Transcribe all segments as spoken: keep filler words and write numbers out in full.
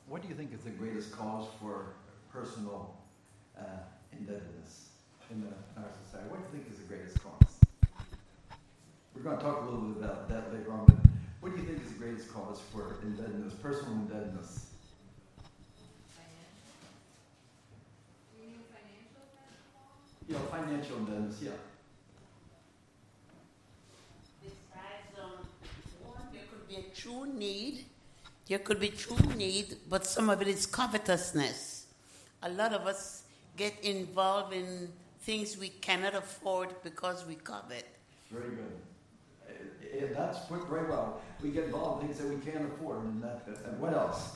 what do you think is the greatest cause for personal uh, indebtedness in, the, in our society? What do you think is the greatest cause? We're going to talk a little bit about that later on, but what do you think is the greatest cause for indebtedness, personal indebtedness? Financial? Do you mean financial indebtedness? Yeah, financial indebtedness, yeah. Besides, um, one, there could be a true need. There could be true need, but some of it is covetousness. A lot of us get involved in things we cannot afford because we covet. Very good. Uh, uh, That's put very well. We get involved in things that we can't afford. And, that, and what else?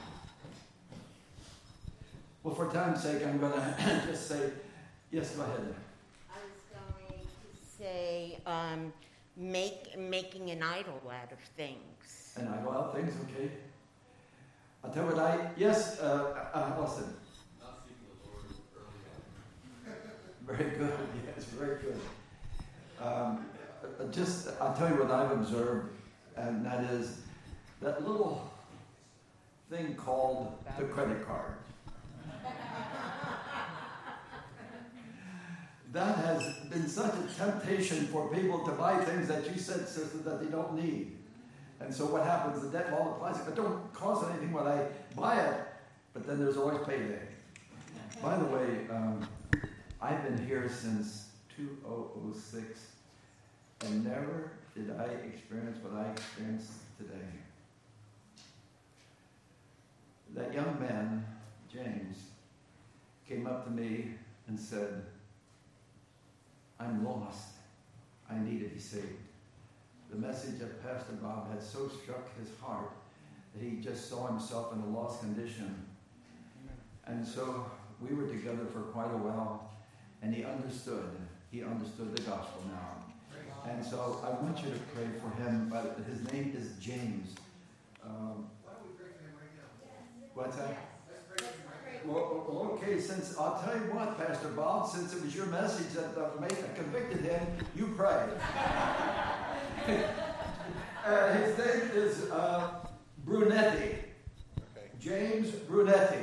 Well, for time's sake, I'm going to just say, yes, go ahead. I was going to say um, make, making an idol out of things. And I go out things, okay. I'll tell you what I, yes, uh, uh, Austin. Not seeking the Lord early on. Very good, yes, very good. Um, uh, just, I'll tell you what I've observed, and that is that little thing called the credit card. That has been such a temptation for people to buy things that you said, sister, that they don't need. And so what happens, the debt multiplies. It don't cost anything when I buy it, but then there's always payday. By the way, um, I've been here since two thousand six, and never did I experience what I experienced today. That young man, James, came up to me and said, I'm lost. I need to be saved. The message of Pastor Bob had so struck his heart that he just saw himself in a lost condition. And so we were together for quite a while, and he understood. He understood the gospel now. And so I want you to pray for him. But his name is James. Um, Why don't we pray for him right now? what's that? Let's pray for him right now. Well, okay, since I'll tell you what, Pastor Bob, since it was your message that uh, made, convicted him, you pray. uh, his name is uh, Brunetti. Okay. James Brunetti.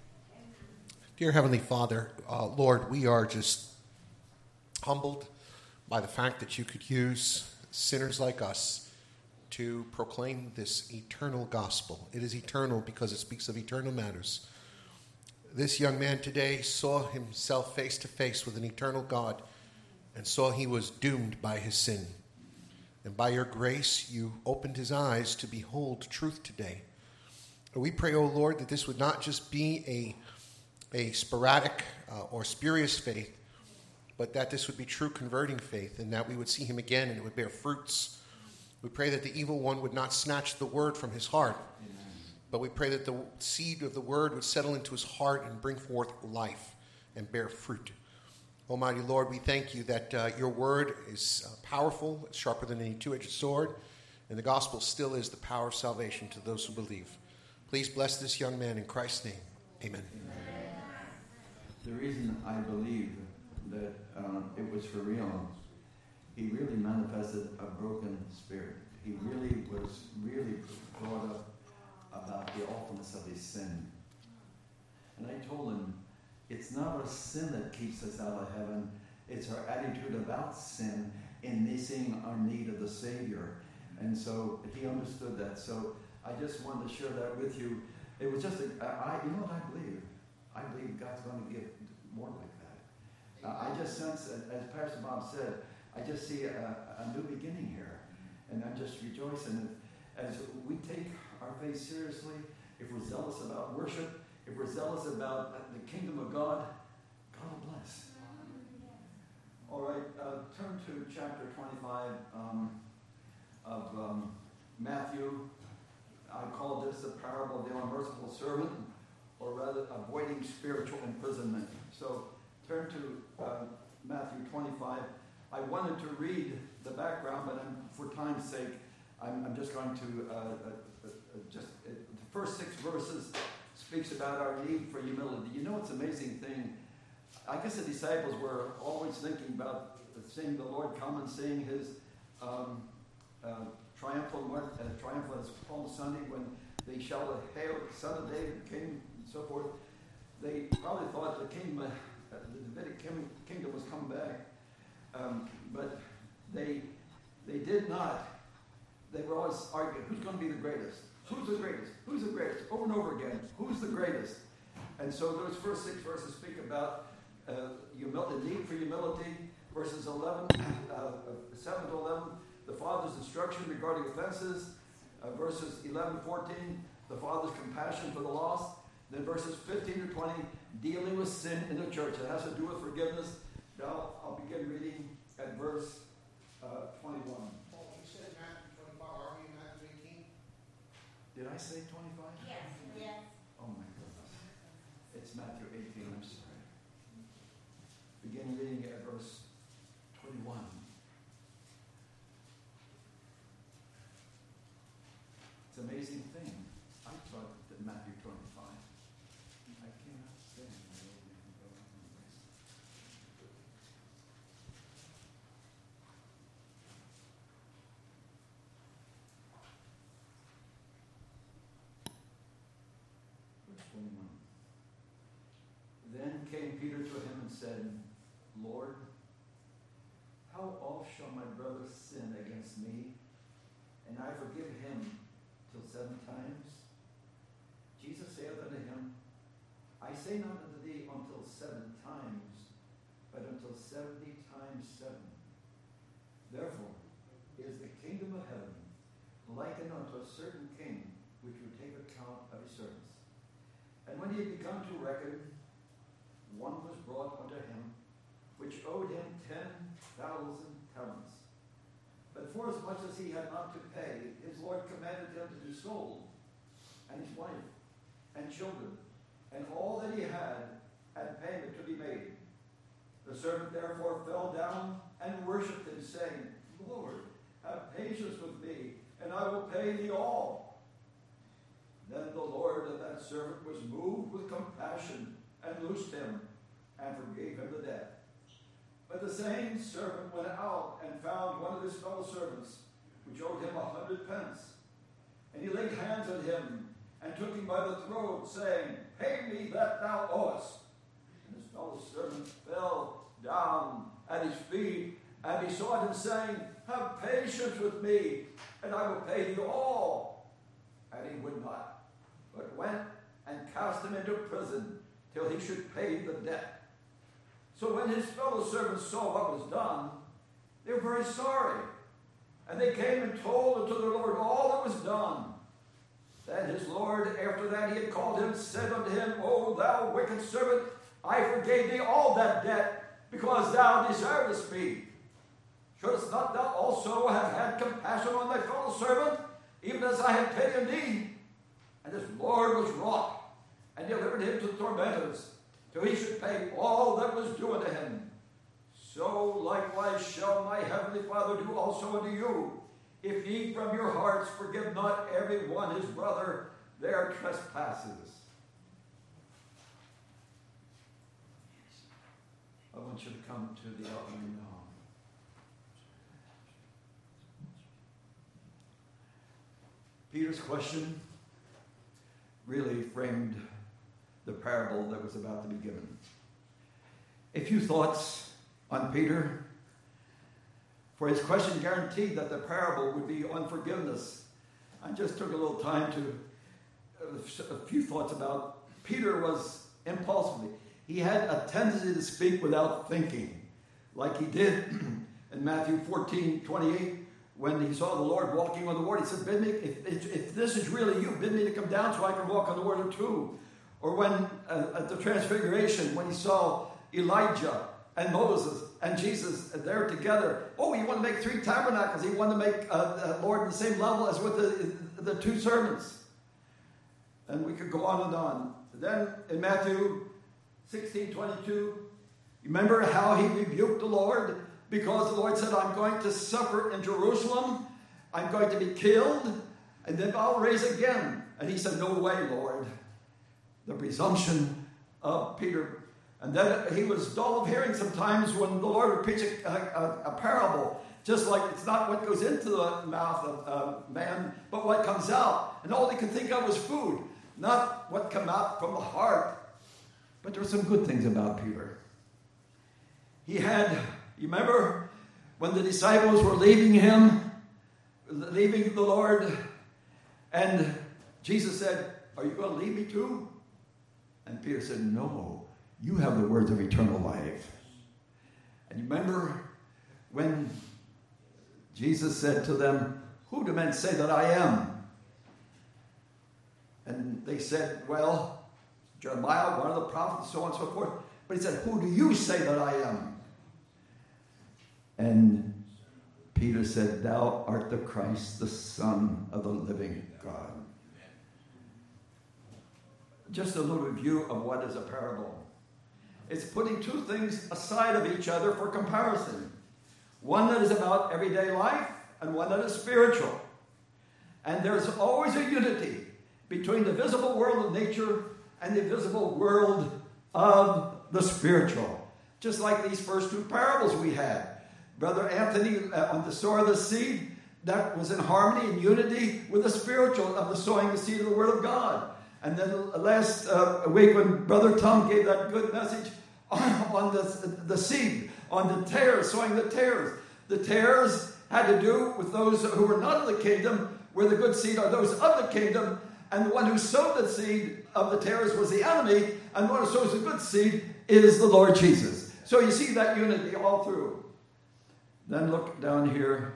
Dear Heavenly Father, uh, Lord, we are just humbled by the fact that you could use sinners like us to proclaim this eternal gospel. It is eternal because it speaks of eternal matters. This young man today saw himself face to face with an eternal God and saw he was doomed by his sin. And by your grace, you opened his eyes to behold truth today. We pray, O Lord, that this would not just be a, a sporadic uh, or spurious faith, but that this would be true converting faith, and that we would see him again and it would bear fruits. We pray that the evil one would not snatch the word from his heart, Amen. But we pray that the seed of the word would settle into his heart and bring forth life and bear fruit. Almighty Lord, we thank you that uh, your word is uh, powerful, it's sharper than any two-edged sword, and the gospel still is the power of salvation to those who believe. Please bless this young man in Christ's name. Amen. Amen. The reason I believe that um, it was for real, he really manifested a broken spirit. He really was really brought up about the awfulness of his sin. And I told him, it's not our sin that keeps us out of heaven. It's our attitude about sin in missing our need of the Savior. And so he understood that. So I just wanted to share that with you. It was just, a, I, you know what I believe? I believe God's going to give more like that. Uh, I just sense, as Pastor Bob said, I just see a, a new beginning here. And I'm just rejoicing as we take our faith seriously, if we're zealous about worship, if we're zealous about the kingdom of God, God will bless. All right, uh, turn to chapter twenty-five um, of um, Matthew. I call this the parable of the unmerciful servant, or rather, avoiding spiritual imprisonment. So turn to uh, Matthew twenty-five. I wanted to read the background, but I'm, for time's sake, I'm, I'm just going to uh, uh, uh, just uh, the first six verses speaks about our need for humility. You know, it's an amazing thing. I guess the disciples were always thinking about seeing the Lord come and seeing his um, uh, triumphal, uh, triumphal as Palm Sunday when they shouted, "Hail, Son of David, King," and so forth. They probably thought the kingdom, uh, the Davidic kingdom was coming back, um, but they they did not. They were always arguing, who's going to be the greatest? Who's the greatest? Who's the greatest? Over and over again, who's the greatest? And so those first six verses speak about uh, humil- the need for humility. Verses eleven, uh, seven to eleven, the Father's instruction regarding offenses. Uh, verses eleven to fourteen, the Father's compassion for the lost. Then verses fifteen to twenty, dealing with sin in the church. It has to do with forgiveness. Now I'll begin reading at verse uh, twenty-one. Paul, you said Matthew twenty-five. Are we in Matthew eighteen? Did I say twenty-five? Yes, yes. Oh my goodness. It's Matthew eighteen, I'm sorry. Begin reading at verse twenty-one. It's an amazing thing. I thought that Matthew twenty-five. I cannot say my old man go on the rest. Verse twenty-one. Then came Peter to him and said, Lord, how oft shall my brother sin against me, and I forgive him till seven times? Jesus saith unto him, I say not unto thee until seven times, but until seventy times seven. Therefore is the kingdom of heaven likened unto a certain king, which would take account of his servants. And when he had begun to reckon, one was brought unto him, which owed him ten thousand talents. But forasmuch as he had not to pay, his Lord commanded him to be sold, and his wife, and children, and all that he had, and payment to be made. The servant therefore fell down and worshipped him, saying, Lord, have patience with me, and I will pay thee all. Then the Lord of that servant was moved with compassion, and loosed him, and forgave him the debt. But the same servant went out and found one of his fellow servants, which owed him a hundred pence. And he laid hands on him, and took him by the throat, saying, Pay me that thou owest. And his fellow servant fell down at his feet, and besought him, saying, Have patience with me, and I will pay thee all. And he would not, but went and cast him into prison, till he should pay the debt. So when his fellow servants saw what was done, they were very sorry. And they came and told unto their Lord all that was done. Then his Lord, after that he had called him, said unto him, O thou wicked servant, I forgave thee all that debt, because thou desiredest me. Shouldst not thou also have had compassion on thy fellow servant, even as I had pity on thee? And his Lord was wroth, and delivered him to the tormentors, till he should pay all that was due unto him. So likewise shall my heavenly Father do also unto you, if ye from your hearts forgive not every one his brother their trespasses. I want you to come to the outline now. Peter's question really framed the parable that was about to be given. A few thoughts on Peter. For his question guaranteed that the parable would be on forgiveness. I just took a little time to, a few thoughts about Peter was impulsively. He had a tendency to speak without thinking, like he did in Matthew fourteen twenty-eight, when he saw the Lord walking on the water. He said, bid me, if, if, if this is really you, bid me to come down so I can walk on the water too. Or when uh, at the Transfiguration, when he saw Elijah and Moses and Jesus there together. Oh, he wanted to make three tabernacles. He wanted to make uh, the Lord on the same level as with the, the two servants. And we could go on and on. Then in Matthew sixteen twenty-two, remember how he rebuked the Lord because the Lord said, I'm going to suffer in Jerusalem. I'm going to be killed, and then I'll raise again. And he said, no way, Lord. The presumption of Peter. And then he was dull of hearing sometimes when the Lord would preach a, a, a parable. Just like it's not what goes into the mouth of uh, man, but what comes out. And all they could think of was food, not what come out from the heart. But there were some good things about Peter. He had, you remember, when the disciples were leaving him, leaving the Lord, and Jesus said, "Are you going to leave me too?" And Peter said, "No, you have the words of eternal life." And you remember when Jesus said to them, "Who do men say that I am?" And they said, "Well, Jeremiah, one of the prophets, so on and so forth." But he said, "Who do you say that I am?" And Peter said, "Thou art the Christ, the Son of the living God." Just a little review of what is a parable. It's putting two things aside of each other for comparison. One that is about everyday life and one that is spiritual. And there's always a unity between the visible world of nature and the visible world of the spiritual. Just like these first two parables we had. Brother Anthony, uh, on the sower of the seed, that was in harmony and unity with the spiritual of the sowing the seed of the Word of God. And then last uh, week when Brother Tom gave that good message on, on the, the seed, on the tares, sowing the tares. The tares had to do with those who were not of the kingdom, where the good seed are those of the kingdom, and the one who sowed the seed of the tares was the enemy, and the one who sows the good seed is the Lord Jesus. So you see that unity all through. Then look down here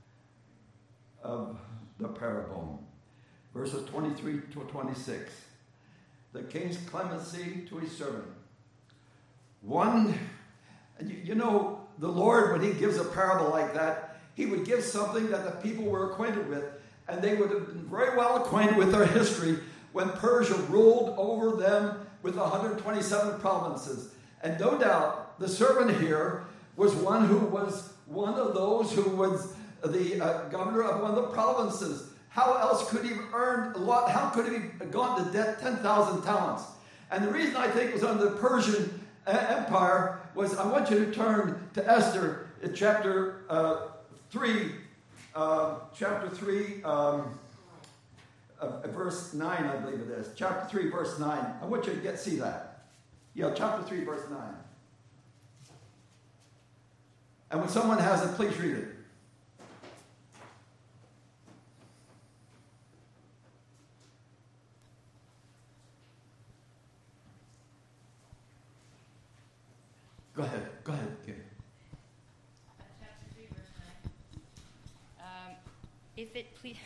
of the parable. Verses twenty-three to twenty-six. The king's clemency to his servant. One, you, you know, the Lord, when he gives a parable like that, he would give something that the people were acquainted with. And they would have been very well acquainted with their history when Persia ruled over them with one hundred twenty-seven provinces. And no doubt, the servant here was one who was one of those who was the uh, governor of one of the provinces. How else could he have earned a lot? How could he have gone to debt ten thousand talents? And the reason I think it was under the Persian uh, Empire was, I want you to turn to Esther in chapter uh, three, uh, chapter three, um, uh, verse nine, I believe it is. Chapter three, verse nine. I want you to get see that. Yeah, chapter three, verse nine. And when someone has it, please read it. Go ahead. Go ahead, Kim. Chapter three, verse nine. Um, if it please,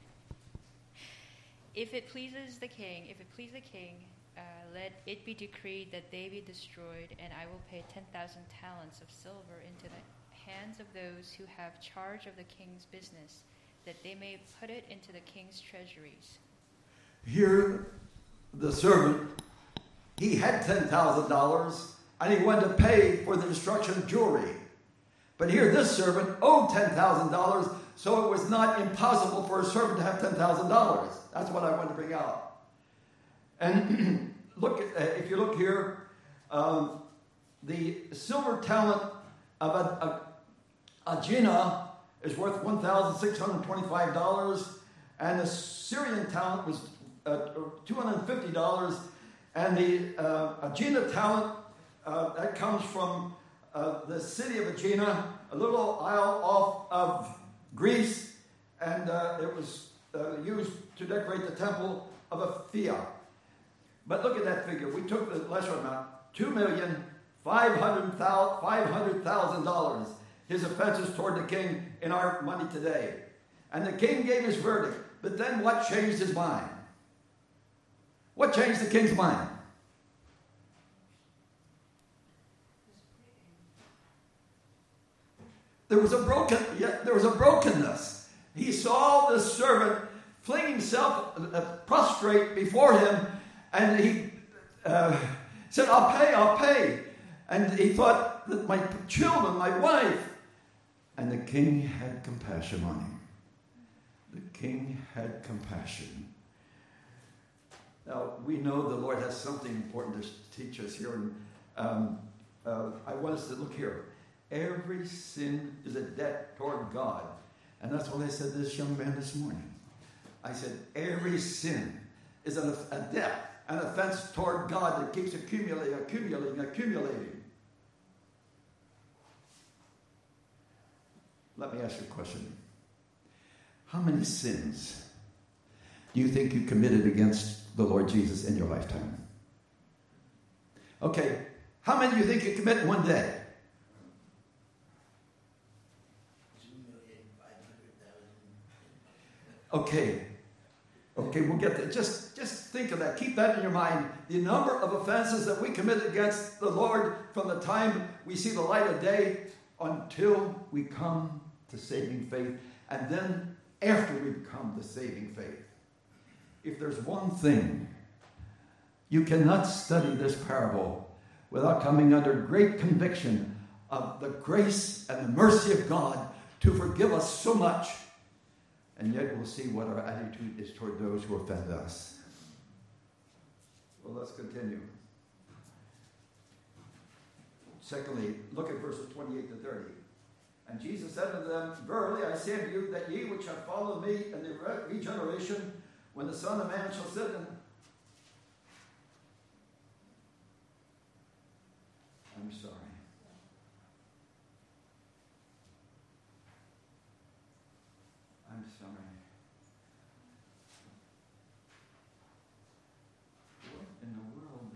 if it pleases the king, if it please the king, uh, let it be decreed that they be destroyed, and I will pay ten thousand talents of silver into the hands of those who have charge of the king's business, that they may put it into the king's treasuries. Here, the servant, he had ten thousand dollars. And he wanted to pay for the destruction of jewelry. But here this servant owed ten thousand dollars, so it was not impossible for a servant to have ten thousand dollars. That's what I wanted to bring out. And look, at, uh, if you look here, um, the silver talent of a, a, a Gina is worth one thousand six hundred twenty-five dollars, and the Syrian talent was uh, two hundred fifty dollars, and the uh, Agena talent, Uh, that comes from uh, the city of Aegina, a little isle off of Greece, and uh, it was uh, used to decorate the temple of Athea. But look at that figure. We took the lesser amount, two million five hundred thousand dollars, his offenses toward the king in our money today. And the king gave his verdict. But then what changed his mind? What changed the king's mind? There was a broken, yeah, there was a brokenness. He saw the servant fling himself uh, prostrate before him, and he uh, said, "I'll pay, I'll pay." And he thought that my children, my wife, and the king had compassion on him. The king had compassion. Now we know the Lord has something important to teach us here, and um, uh, I want us to look here. Every sin is a debt toward God. And that's what I said to this young man this morning. I said, every sin is a, a debt, an offense toward God that keeps accumulating, accumulating, accumulating. Let me ask you a question. How many sins do you think you committed against the Lord Jesus in your lifetime? Okay, how many do you think you commit in one day? Okay. Okay, we'll get there. Just, just think of that. Keep that in your mind. The number of offenses that we commit against the Lord from the time we see the light of day until we come to saving faith. And then after we come to saving faith. If there's one thing, you cannot study this parable without coming under great conviction of the grace and the mercy of God to forgive us so much. And yet we'll see what our attitude is toward those who offend us. Well, let's continue. Secondly, look at verses twenty-eight to thirty. And Jesus said unto them, Verily I say unto you, that ye which have followed me in the regeneration, when the Son of Man shall sit in... I'm sorry. I'm sorry. What in the world?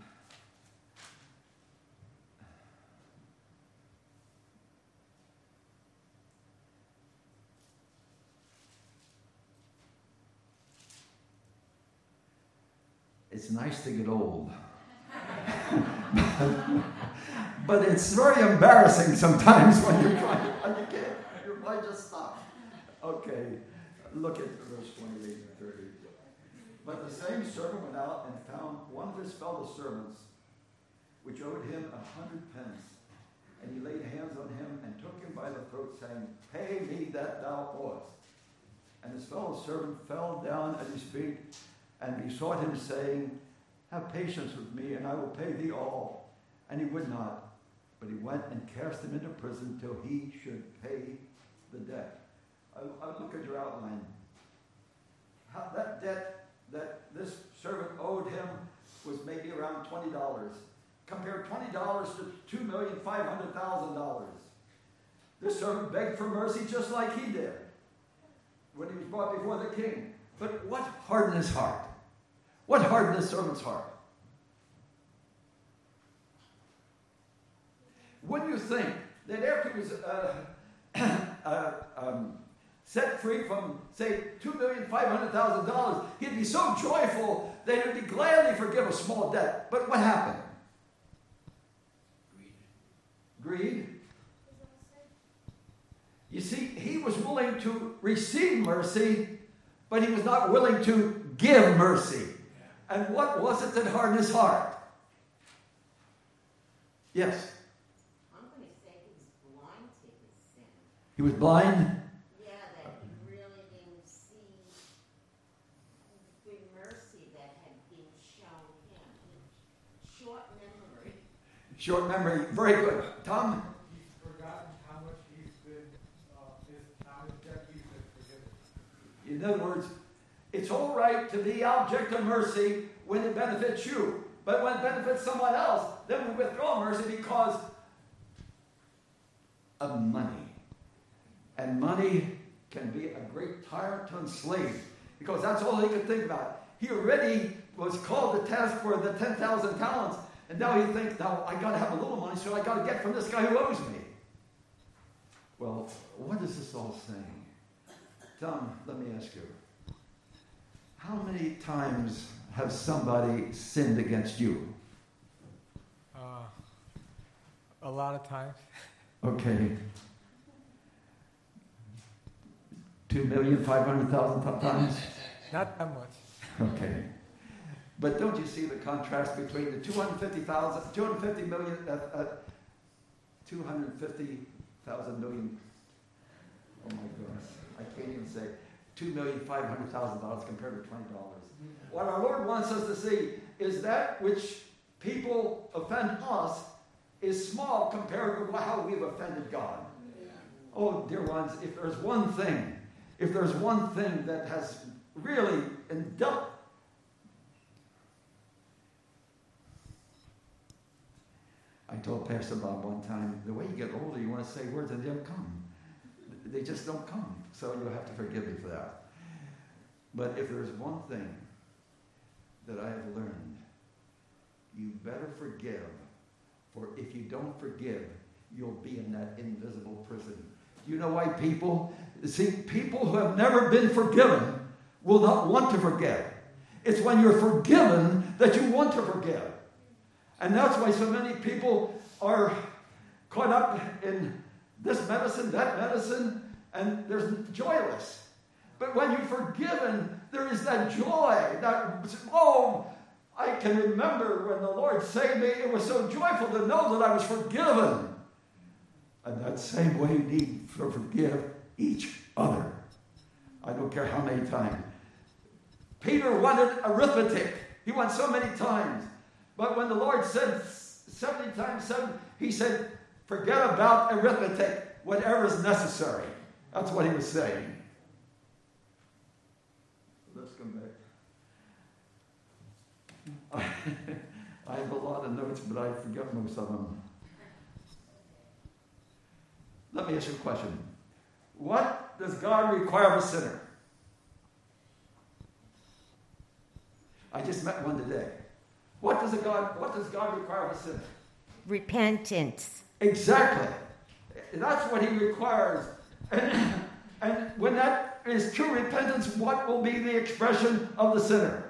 It's nice to get old. But it's very embarrassing sometimes when you're trying to, and you can't, your mind just stops. Okay, look at verse twenty-eight and thirty. But the same servant went out and found one of his fellow servants, which owed him a hundred pence. And he laid hands on him and took him by the throat, saying, Pay me that thou owest. And his fellow servant fell down at his feet and besought him, saying, Have patience with me, and I will pay thee all. And he would not, but he went and cast him into prison till he should pay the debt. I, I look at your outline. How, that debt that this servant owed him was maybe around twenty dollars. Compare twenty dollars to two million five hundred thousand dollars. This servant begged for mercy just like he did when he was brought before the king. But what hardened his heart? What hardened this servant's heart? Wouldn't you think that after he was uh, uh, um, set free from, say, two million five hundred thousand dollars, he'd be so joyful that he would be gladly forgive a small debt? But what happened? Greed. Greed. You see, he was willing to receive mercy, but he was not willing to give mercy. And what was it that hardened his heart? Yes. I'm going to say he was blind to his sin. He was blind? Yeah, that he really didn't see the mercy that had been shown him. Short memory. Short memory. Very good. Tom? He's forgotten how much he's been, uh, his, how much debt he's been forgiven. In other words, it's all right to be object of mercy when it benefits you. But when it benefits someone else, then we withdraw mercy because of money. And money can be a great tyrant to enslave, because that's all he could think about. He already was called to task for the ten thousand talents, and now he thinks, now I got to have a little money, so I got to get from this guy who owes me. Well, what is this all saying? Tom, let me ask you. How many times have somebody sinned against you? Uh, a lot of times. Okay. Two million five hundred thousand times? Not that much. Okay. But don't you see the contrast between the two hundred fifty thousand, two hundred fifty million, uh, uh, two hundred fifty thousand million, oh my goodness, I can't even say, two million five hundred thousand dollars compared to twenty dollars. What our Lord wants us to see is that which people offend us, is small compared to how we've offended God. Oh, dear ones, if there's one thing, if there's one thing that has really indulged, I told Pastor Bob one time, the way you get older, you want to say words and they don't come. They just don't come. So you'll have to forgive me for that. But if there's one thing that I have learned, you better forgive. For if you don't forgive, you'll be in that invisible prison. Do you know why people, see, people who have never been forgiven will not want to forgive. It's when you're forgiven that you want to forgive. And that's why so many people are caught up in this medicine, that medicine, and they're joyless. But when you're forgiven, there is that joy, that, oh, I can remember when the Lord saved me, it was so joyful to know that I was forgiven. And that same way you need to forgive each other. I don't care how many times. Peter wanted arithmetic. He went so many times. But when the Lord said seventy times seven, he said, forget about arithmetic, whatever is necessary. That's what he was saying. Let's come back. I have a lot of notes, but I forget most of them. Let me ask you a question. What does God require of a sinner? I just met one today. What does a God what does God require of a sinner? Repentance. Exactly. That's what he requires. And, and when that is true repentance, what will be the expression of the sinner?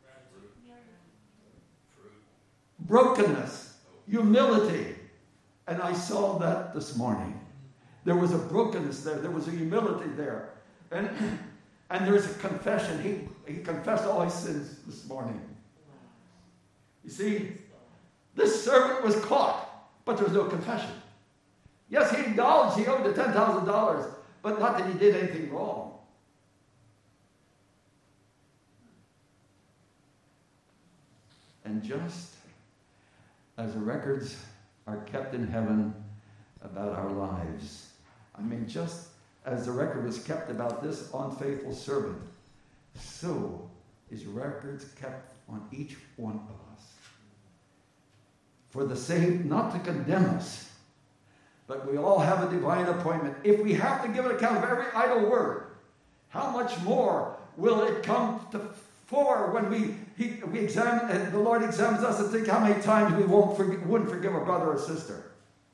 Brokenness, humility. And I saw that this morning. There was a brokenness there. There was a humility there. And, and there's a confession. He, he confessed all his sins this morning. You see, this servant was caught, but there was no confession. Yes, he acknowledged he owed the ten thousand dollars, but not that he did anything wrong. And just as the records are kept in heaven about our lives, I mean, just as the record was kept about this unfaithful servant, so is records kept on each one of us. For the sake, not to condemn us, but we all have a divine appointment. If we have to give an account of every idle word, how much more will it come to fore when we he, we examine, and the Lord examines us and think how many times we won't forgive, wouldn't forgive a brother or sister.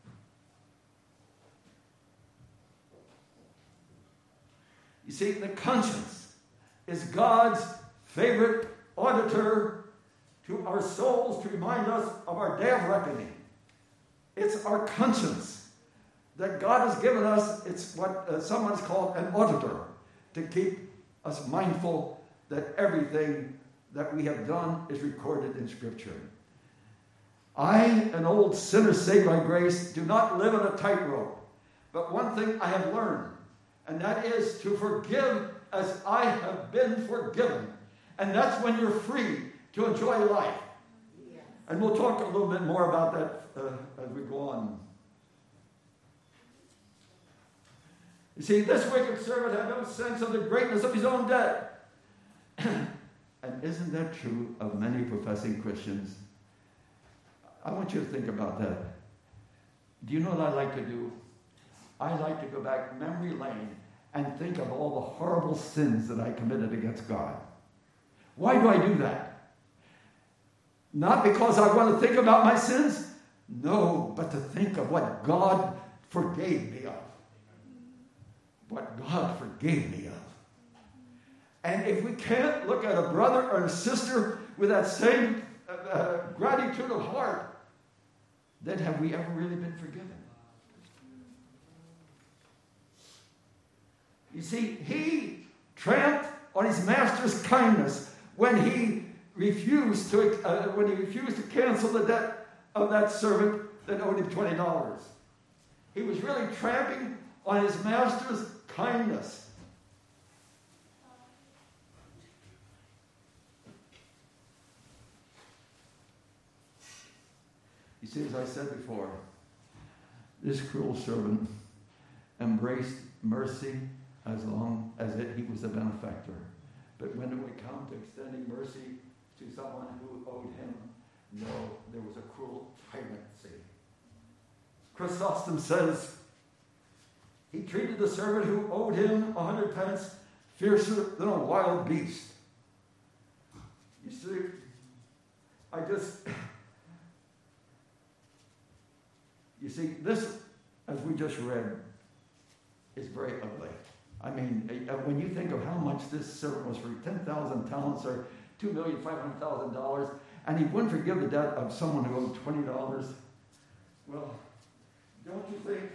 You see, the conscience is God's favorite auditor to our souls to remind us of our day of reckoning. It's our conscience that God has given us. It's what uh, someone's called an auditor, to keep us mindful that everything that we have done is recorded in Scripture. I, an old sinner saved by grace, do not live on a tightrope. But one thing I have learned, and that is to forgive as I have been forgiven. And that's when you're free to enjoy life. Yes. And we'll talk a little bit more about that uh, as we go on. You see, this wicked servant had no sense of the greatness of his own debt. And isn't that true of many professing Christians? I want you to think about that. Do you know what I like to do? I like to go back memory lane and think of all the horrible sins that I committed against God. Why do I do that? Not because I want to think about my sins. No, but to think of what God forgave me of. What God forgave me of. And if we can't look at a brother or a sister with that same uh, uh, gratitude of heart, then have we ever really been forgiven? You see, he tramped on his master's kindness when he refused to uh, when he refused to cancel the debt of that servant that owed him twenty dollars. He was really tramping on his master's kindness. You You see, as I said before, this cruel servant embraced mercy as long as it, he was a benefactor. But when it would come to extending mercy to someone who owed him, no, there was a cruel tyranny. Chrysostom says, he treated the servant who owed him a hundred pence fiercer than a wild beast. You see, I just, you see, this, as we just read, is very ugly. I mean, when you think of how much this servant was for, ten thousand talents or two million five hundred thousand dollars, and he wouldn't forgive the debt of someone who owed twenty dollars. Well, don't you think,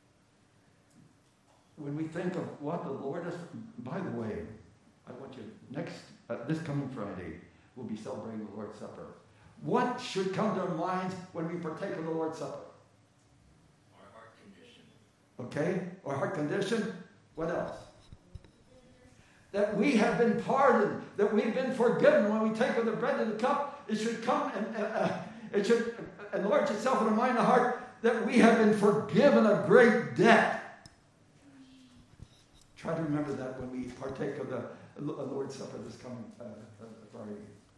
when we think of what the Lord has, by the way, I want you, next, uh, this coming Friday, we'll be celebrating the Lord's Supper. What should come to our minds when we partake of the Lord's Supper? Our heart condition. Okay? Our heart condition. What else? That we have been pardoned, that we've been forgiven. When we take of the bread and the cup, it should come and uh, uh, it should enlarge itself in our mind and heart that we have been forgiven a great debt. Try to remember that when we partake of the Lord's Supper this coming uh, Friday.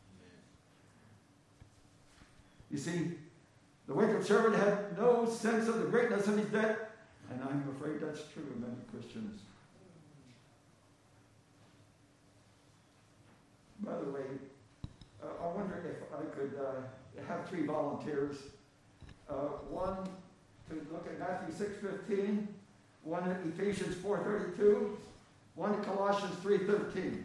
You see, the wicked servant had no sense of the greatness of his debt, and I'm afraid that's true of many Christians. By the way, uh, I wonder if I could uh, have three volunteers. Uh, one to look at Matthew six fifteen, one at Ephesians four thirty-two, one at Colossians three thirteen.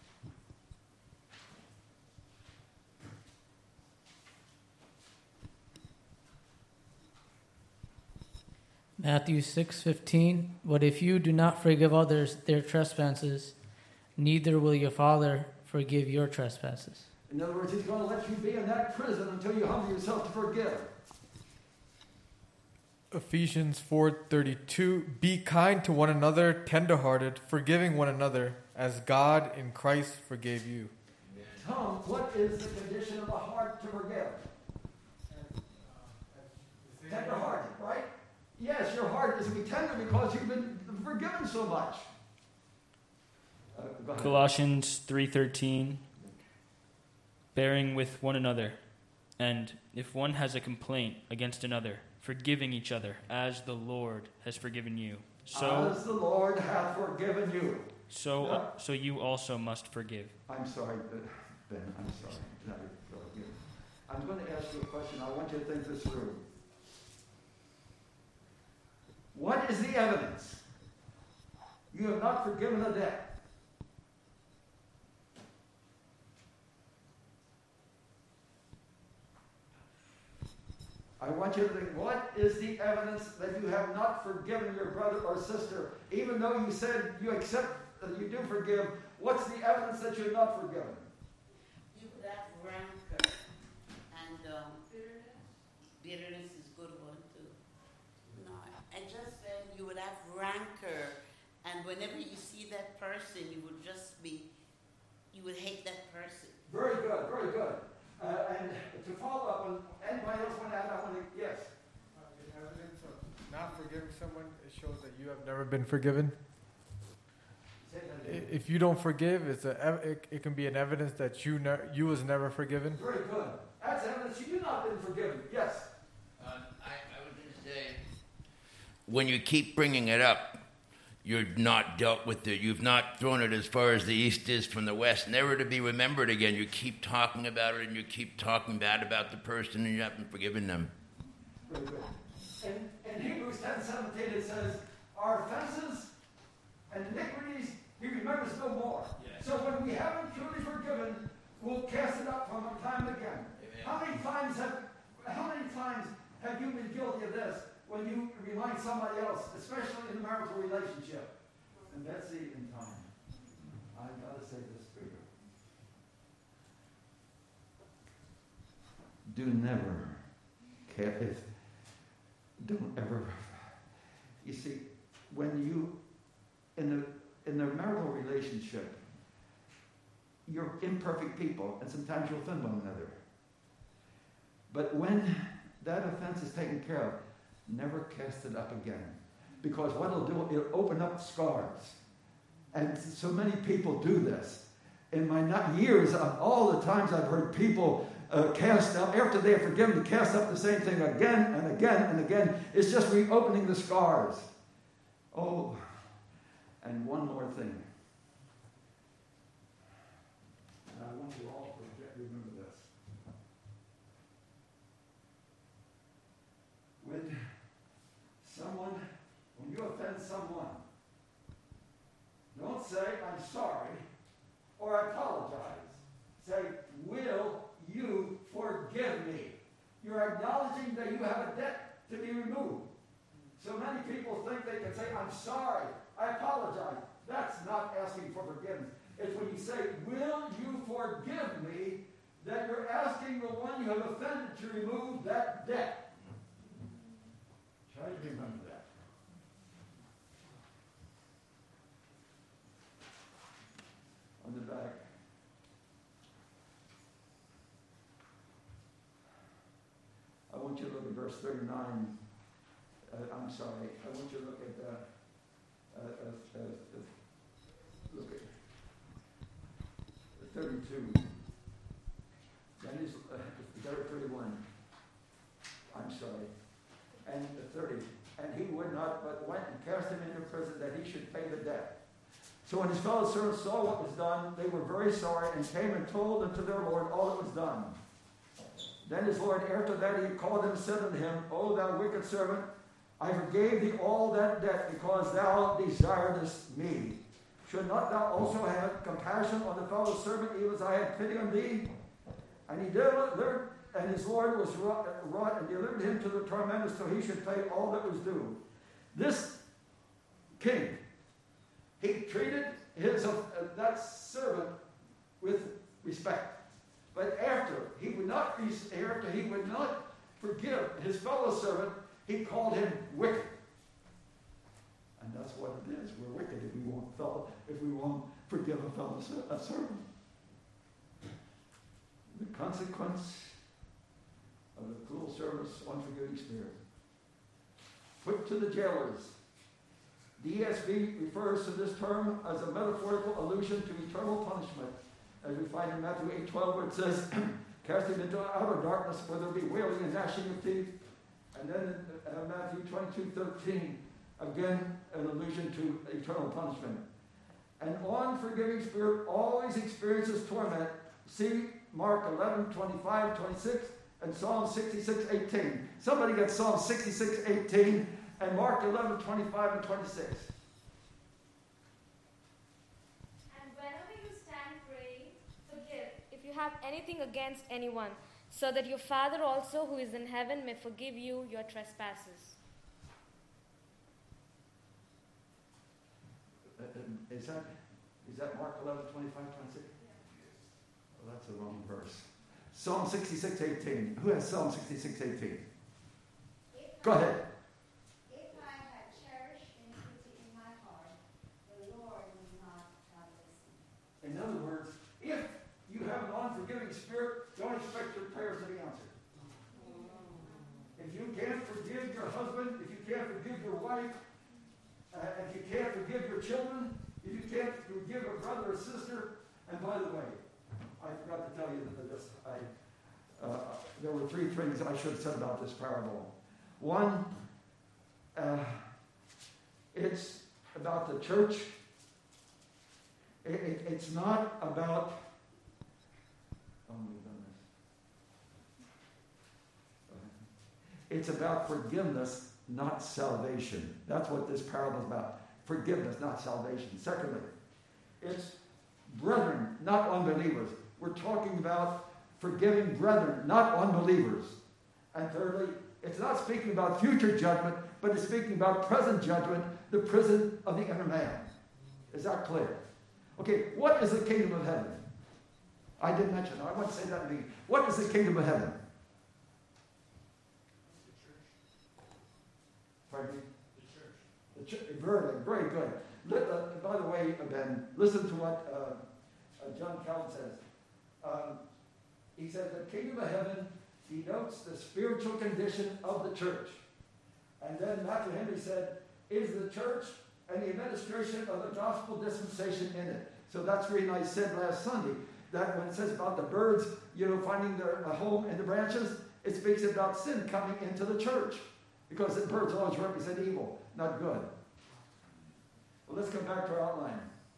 Matthew six fifteen. But if you do not forgive others their trespasses, neither will your Father forgive your trespasses. In other words, he's going to let you be in that prison until you humble yourself to forgive. Ephesians four thirty-two. Be kind to one another, tenderhearted, forgiving one another, as God in Christ forgave you. Tom, what is the condition of the heart to forgive? Tenderhearted, right? Yes, your heart is to be tender because you've been forgiven so much. Uh, go ahead. Colossians three thirteen, bearing with one another, and if one has a complaint against another, forgiving each other, as the Lord has forgiven you. So, as the Lord hath forgiven you. So, Yeah. uh, so you also must forgive. I'm sorry, uh, Ben, I'm sorry. That is really good. I'm going to ask you a question. I want you to think this through. What is the evidence? You have not forgiven a debt. I want you to think, what is the evidence that you have not forgiven your brother or sister? Even though you said you accept that you do forgive, what's the evidence that you're not forgiven? You would have rancor. And um, bitterness. Bitterness is a good one too. No, I just said you would have rancor. And whenever you see that person, you would just be, you would hate that person. Very good, very good. Uh, and to follow up on anybody else want to add, I want to, yes. Uh, the evidence of not forgiving someone, it shows that you have never been forgiven. Say that I- again. If you don't forgive, it's a, ev- it, it can be an evidence that you ne- you was never forgiven. Very good. That's evidence you do not been forgiven. Yes. Um, I, I was going to say, when you keep bringing it up, you're not dealt with it. You've not thrown it as far as the east is from the west, never to be remembered again. You keep talking about it, and you keep talking bad about the person, and you haven't forgiven them. Very good. In, in Hebrews ten seventeen it says, our offenses and iniquities he remembers no more. Yes. So when we haven't truly forgiven, we'll cast it up from time again. Amen. How many times have how many times have you been guilty of this when you remind somebody else, especially in a marital relationship? And Betsy and Tom, I've got to say this for you. Do never care if don't ever you see when you in the in the marital relationship you're imperfect people and sometimes you'll offend one another. But when that offense is taken care of, never cast it up again. Because what it'll do, it'll open up scars. And so many people do this. In my not years, of all the times I've heard people uh, cast up, after they have forgiven, to cast up the same thing again and again and again, it's just reopening the scars. Oh, and one more thing. And I want you all to remember this. When someone, when you offend someone, don't say, I'm sorry, or I apologize. Say, will you forgive me? You're acknowledging that you have a debt to be removed. So many people think they can say, I'm sorry, I apologize. That's not asking for forgiveness. It's when you say, will you forgive me, that you're asking the one you have offended to remove that debt. Try to remember that. On the back. I want you to look at verse thirty-nine. Uh, I'm sorry. I want you to look at uh, uh, uh, uh, uh, look at thirty-two. That is uh, thirty-one. I'm sorry. And uh, thirty. And he would not, but went and cast him into prison that he should pay the debt. So when his fellow servants saw what was done, they were very sorry and came and told unto their Lord all that was done. Then his Lord, after that he called him and said unto him, O thou wicked servant, I forgave thee all that debt because thou desiredest me. Should not thou also have compassion on the fellow servant, even as I had pity on thee? And he delivered, and his Lord was wrought and delivered him to the tormentors till he should pay all that was due. This king, he treated his uh, that servant with respect. But after he would not after he would not forgive his fellow servant, he called him wicked. And that's what it is. We're wicked if we won't fellow, if we won't forgive a fellow a servant. The consequence of the cruel service, unforgiving spirit. Put to the jailers. The E S V refers to this term as a metaphorical allusion to eternal punishment, as we find in Matthew eight twelve, where it says, cast him into outer darkness where there will be wailing and gnashing of teeth. And then in uh, Matthew twenty-two thirteen, again, an allusion to eternal punishment. An unforgiving spirit always experiences torment. See Mark eleven twenty-five, twenty-six, and Psalm sixty-six eighteen. Somebody got Psalm sixty-six eighteen and Mark eleven twenty-five and twenty-six. And whenever you stand praying, forgive if you have anything against anyone, so that your Father also who is in heaven may forgive you your trespasses. Uh, uh, is that is that Mark eleven twenty-five, twenty-six? Well, that's the wrong verse. Psalm sixty-six eighteen. Who has Psalm sixty-six eighteen? Go ahead. If I had cherished iniquity in my heart, the Lord would not have listened. In other words, if you have an unforgiving spirit, don't expect your prayers to be answered. If you can't forgive your husband, if you can't forgive your wife, uh, if you can't forgive your children, if you can't forgive a brother or sister, and by the way, I forgot to tell you that this, I, uh, there were three things I should have said about this parable. One, uh, it's about the church. It, it, it's not about, oh my goodness. It's about forgiveness, not salvation. That's what this parable is about. Forgiveness, not salvation. Secondly, it's brethren, not unbelievers. We're talking about forgiving brethren, not unbelievers. And thirdly, it's not speaking about future judgment, but it's speaking about present judgment, the prison of the inner man. Is that clear? Okay, what is the kingdom of heaven? I didn't mention it. I want to say that again. What is the kingdom of heaven? Pardon me? The church. The church. Very, very good. Uh, by the way, Ben, listen to what uh, uh, John Calvin says. Um, he says the kingdom of heaven denotes the spiritual condition of the church. And then Matthew Henry said, is the church and the administration of the gospel dispensation in it. So that's the reason I said last Sunday that when it says about the birds, you know, finding their a home in the branches, it speaks about sin coming into the church. Because the birds always represent evil, not good. Well, let's come back to our outline.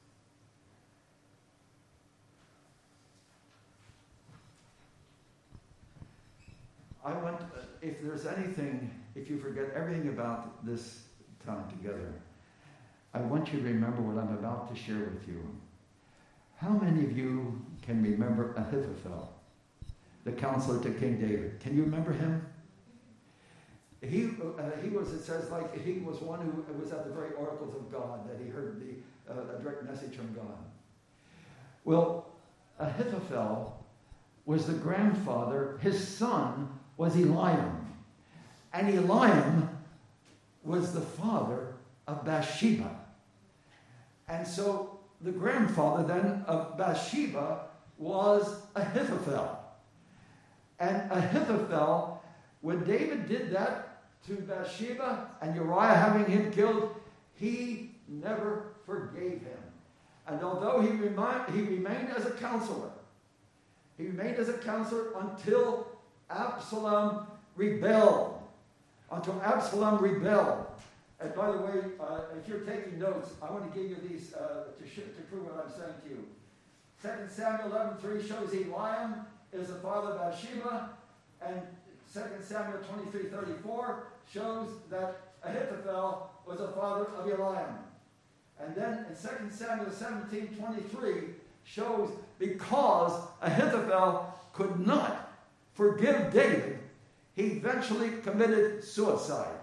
I want, uh, if there's anything, if you forget everything about this time together, I want you to remember what I'm about to share with you. How many of you can remember Ahithophel, the counselor to King David? Can you remember him? He, uh, he was, it says, like he was one who was at the very oracles of God, that he heard the uh, a direct message from God. Well, Ahithophel was the grandfather, his son was Eliam. And Eliam was the father of Bathsheba. And so the grandfather then of Bathsheba was Ahithophel. And Ahithophel, when David did that to Bathsheba and Uriah having him killed, he never forgave him. And although he remained, he remained as a counselor, he remained as a counselor until Absalom rebelled. Until Absalom rebelled. And by the way, uh, if you're taking notes, I want to give you these uh, to, sh- to prove what I'm saying to you. Second Samuel eleven three shows Eliam is the father of Bathsheba, and Second Samuel twenty-three thirty-four shows that Ahithophel was the father of Eliam. And then in Second Samuel seventeen twenty-three shows because Ahithophel could not forgive David, he eventually committed suicide.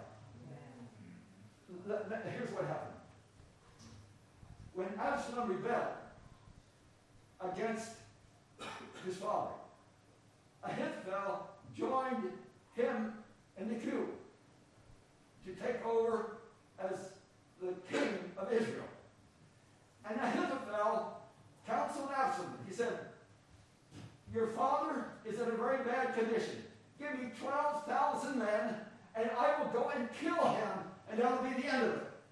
Here's what happened. When Absalom rebelled against his father, Ahithophel joined him in the coup to take over as the king of Israel. And Ahithophel counseled Absalom. He said, your father is in a very bad condition. Give me twelve thousand men, and I will go and kill him, and that'll be the end of it.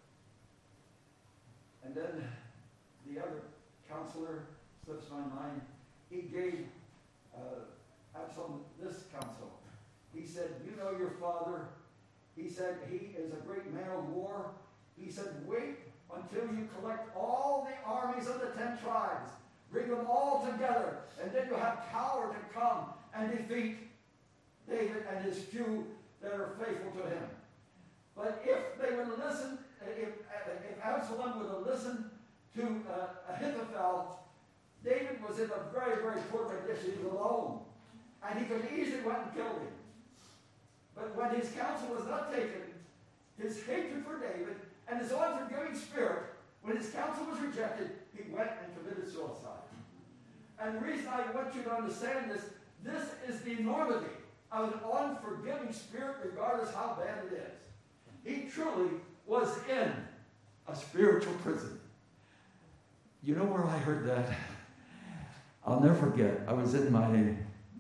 And then the other counselor slips my mind. He gave uh, Absalom this counsel. He said, you know your father. He said, he is a great man of war. He said, wait until you collect all the armies of the ten tribes. Bring them all together, and then you'll have power to come and defeat David and his few that are faithful to him. But if they would listen, if, if Absalom would have listened to uh, Ahithophel, David was in a very, very poor condition. He was alone. And he could easily went and killed him. But when his counsel was not taken, his hatred for David and his unforgiving spirit, when his counsel was rejected, he went and committed suicide. And the reason I want you to understand this, this is the enormity of an unforgiving spirit, regardless how bad it is. He truly was in a spiritual prison. You know where I heard that? I'll never forget. I was in my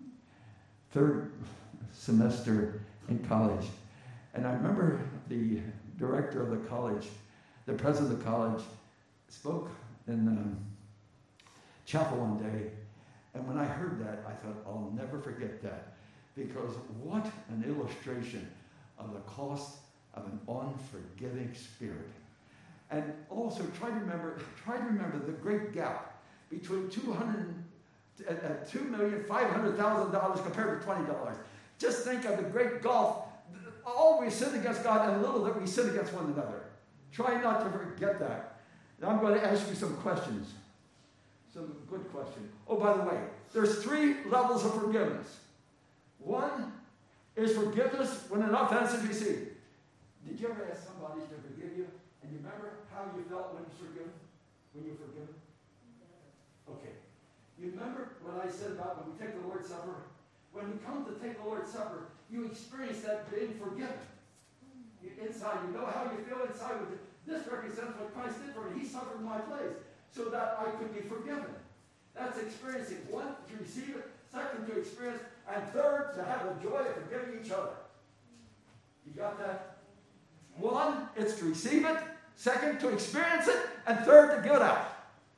third semester in college, and I remember the director of the college, the president of the college, spoke in the chapel one day, and when I heard that, I thought, I'll never forget that, because what an illustration of the cost of an unforgiving spirit. And also try to remember, try to remember the great gap between two hundred, uh, two million five hundred thousand dollars compared to twenty dollars. Just think of the great gulf. All we sin against God and little that we sin against one another. Try not to forget that. Now I'm going to ask you some questions. Some good questions. Oh, by the way, there's three levels of forgiveness. One is forgiveness when an offense is received. Did you ever ask somebody to forgive you? And you remember how you felt when you were forgiven? When you were forgiven? Okay. You remember what I said about when we take the Lord's Supper? When you come to take the Lord's Supper, you experience that being forgiven. You, inside, you know how you feel inside with it. This represents what Christ did for me. He suffered in my place so that I could be forgiven. That's experiencing. One, to receive it. Second, to experience, and third, to have the joy of forgiving each other. You got that? One, it's to receive it. Second, to experience it. And third, to give it out.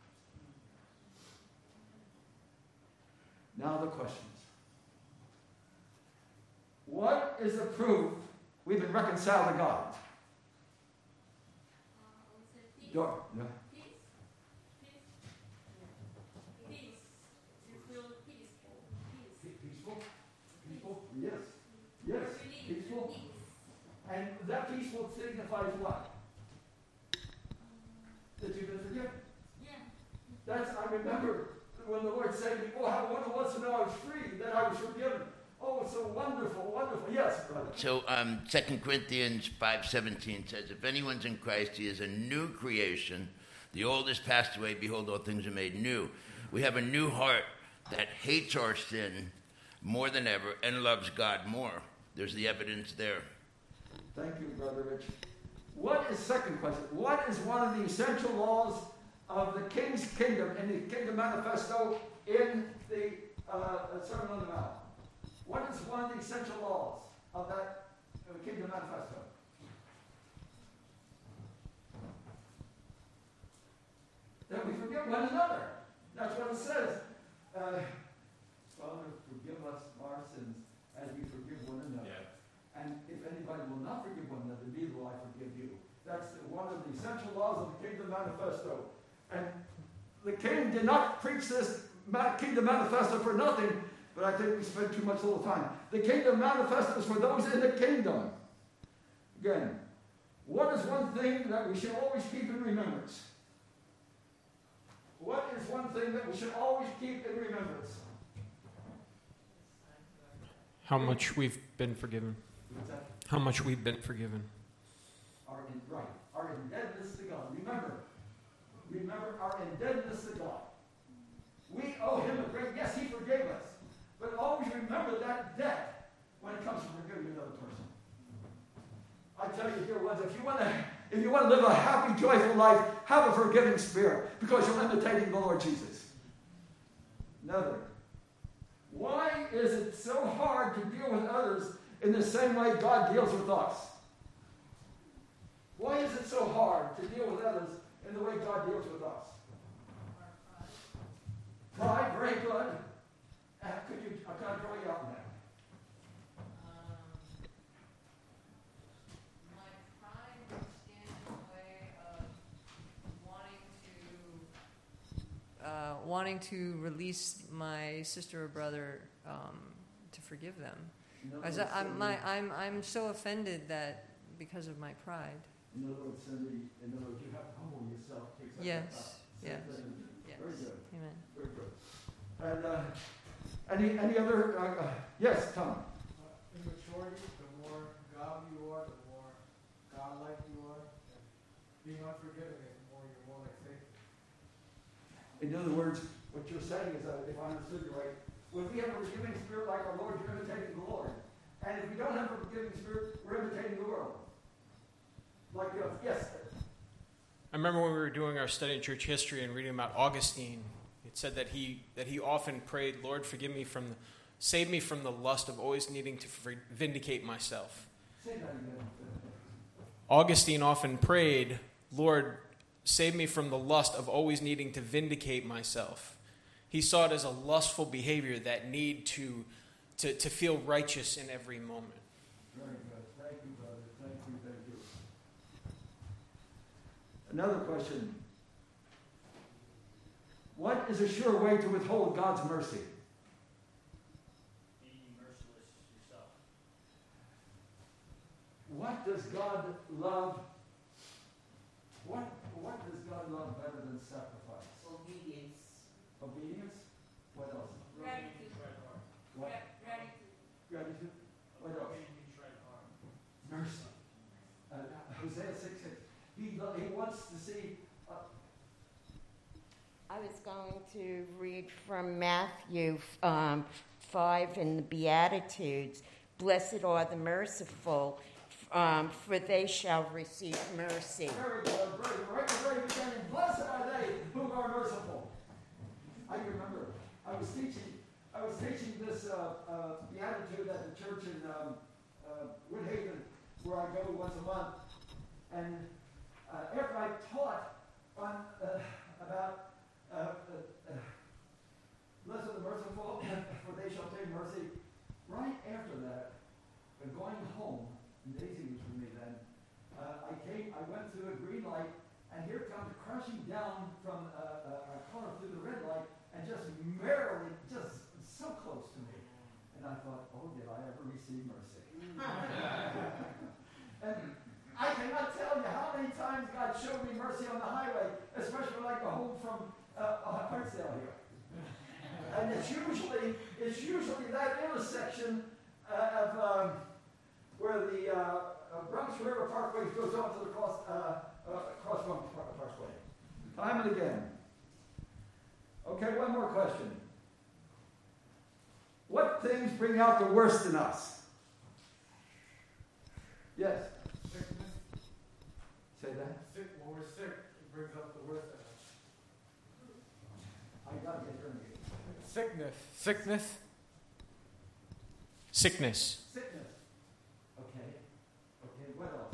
Now the questions. What is the proof we've been reconciled to God? Door. Yeah. Peaceful? Peaceful? Yes. Yes. Peaceful. And that peaceful signifies what? That you've been forgiven. Yeah. That's, I remember when the Lord said to me, oh, how wonderful it was to know I was free, that I was forgiven. Oh, it's so wonderful, wonderful. Yes, brother. So um, Second Corinthians five seventeen says, if anyone's in Christ, he is a new creation. The old has passed away. Behold, all things are made new. We have a new heart that hates our sin more than ever and loves God more. There's the evidence there. Thank you, Brother Rich. What is, second question, what is one of the essential laws of the King's Kingdom in the Kingdom Manifesto in the uh, Sermon on the Mount? What is one of the essential laws of that uh, Kingdom Manifesto? That we forgive one another. That's what it says. Uh, Father, forgive us our sins as we forgive one another. Yeah. And if anybody will not forgive one another, neither will I forgive you. That's the, one of the essential laws of the Kingdom Manifesto. And the King did not preach this Kingdom Manifesto for nothing, but I think we spent too much little time. The Kingdom Manifesto is for those in the kingdom. Again, what is one thing that we should always keep in remembrance? What is one thing that we should always keep in remembrance? How much we've been forgiven. How much we've been forgiven. Our in, right. Our indebtedness to God. Remember. Remember our indebtedness to God. We owe him a great, yes, he forgave us. But always remember that debt when it comes to forgiving another person. I tell you, dear ones, if you want to if you want to live a happy, joyful life, have a forgiving spirit, because you're imitating the Lord Jesus. Another. Why is it so hard to deal with others in the same way God deals with us? Why is it so hard to deal with others in the way God deals with us? Pride, very good. Uh, could you, I can't draw you out in that. Uh, wanting to release my sister or brother um, to forgive them. No, As I, I'm, my, I'm, I'm so offended that because of my pride. In other words, Cindy, in other words, you have to humble yourself. Take Yes, yes, yes. Very good. Amen. Very good. And uh, any any other? Uh, uh, yes, Tom. Uh, in maturity, the more godly you are, the more God-like you are. And being unforgiving, the more you're more like faith. In other words, what you're saying is that, if I understood you right, when we have a forgiving spirit like our Lord, you're imitating the Lord. And if we don't have a forgiving spirit, we're imitating the world. Like us. Yes. I remember when we were doing our study in church history and reading about Augustine. It said that he that he often prayed, "Lord, forgive me from, the, save me from the lust of always needing to vindicate myself." Say that again. Augustine often prayed, "Lord, save me from the lust of always needing to vindicate myself." He saw it as a lustful behavior, that need to, to, to feel righteous in every moment. Very good. Thank you, brother. Thank you, thank you. Another question. What is a sure way to withhold God's mercy? Being merciless yourself. What does God love? What, what does God love better than sacrifice? Obedience. Obedience? What else? Gratitude. What? Gratitude. Gratitude? What else? Mercy. Uh, Hosea six six. He, he wants to see. Uh, I was going to read from Matthew um, five in the Beatitudes. Blessed are the merciful, um, for they shall receive mercy. Very good. Very good. Right at the very beginning. Blessed are they who are merciful. I remember I was teaching. I I was teaching this uh, uh, beatitude at the church in um, uh, Woodhaven, where I go once a month. And uh, after I taught on uh, about uh, uh, uh, blessed are the merciful, for they shall obtain mercy, right after that, when going home, and Daisy was with me then, uh, I came, I went through a green light, and here comes crashing down from uh, a, a car through the red light, and just merrily, just so close to me. And I thought, oh, did I ever receive mercy? And I cannot tell you how many times God showed me mercy on the highway, especially when I go home from uh, Hartsdale here. And it's usually, it's usually that intersection uh, of um, where the uh, uh, Bronx River Parkway goes on to the cross, uh, uh, cross from Parkway. Time and again. Okay, one more question. What things bring out the worst in us? Yes? Sickness. Say that? Sick, when we're sick, it brings up the worst in us. I gotta get her again. Sickness. Sickness. Sickness. Sickness. Okay. Okay, what else?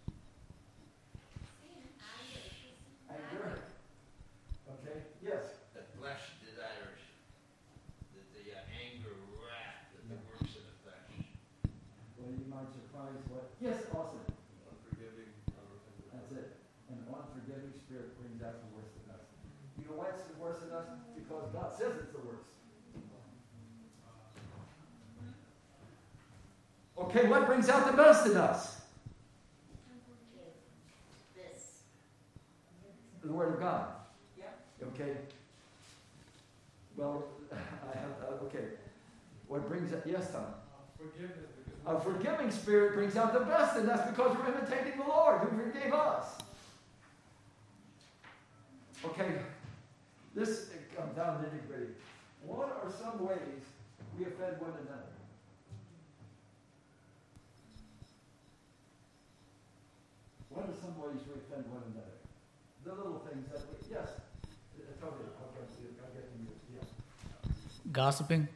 Anger. Okay, yes. The flesh desires, the, the uh, anger, wrath, that the works of the flesh. Well, you might surprise what? Yes, Austin. Unforgiving. That's it. An unforgiving spirit brings out the worst in us. You know why it's the worst in us? Because God says it's the worst. Okay, what brings out the best in us? This. The Word of God. Yep. Okay. Well, I have, uh, okay. What brings it? Yes, Tom. Forgiveness. A forgiving spirit brings out the best in us because we're imitating the Lord who forgave us. Okay. This comes down to nitty gritty. What are some ways we offend one another? What are some ways we offend one another? The little things that we, yes. Totally. I'll get to you. I'll get to you. Yeah. Gossiping.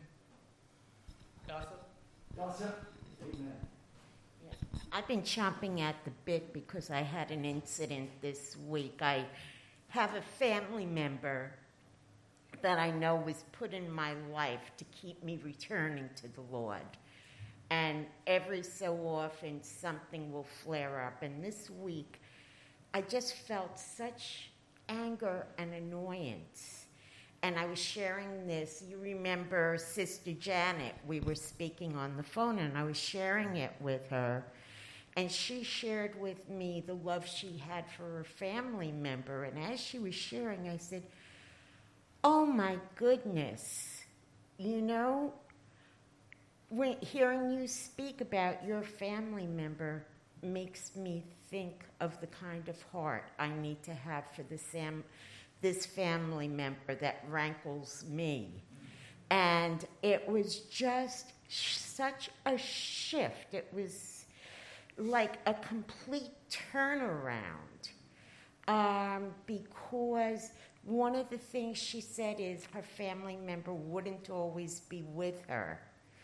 Gossip. Gossip. Amen. Yeah. I've been chomping at the bit because I had an incident this week. I have a family member that I know was put in my life to keep me returning to the Lord. And every so often, something will flare up. And this week, I just felt such anger and annoyance. And I was sharing this. You remember Sister Janet? We were speaking on the phone, and I was sharing it with her. And she shared with me the love she had for her family member. And as she was sharing, I said, oh, my goodness. You know, when hearing you speak about your family member makes me think of the kind of heart I need to have for the Sam, this family member that rankles me. And it was just sh- such a shift. It was like a complete turnaround. Um, because one of the things she said is her family member wouldn't always be with her.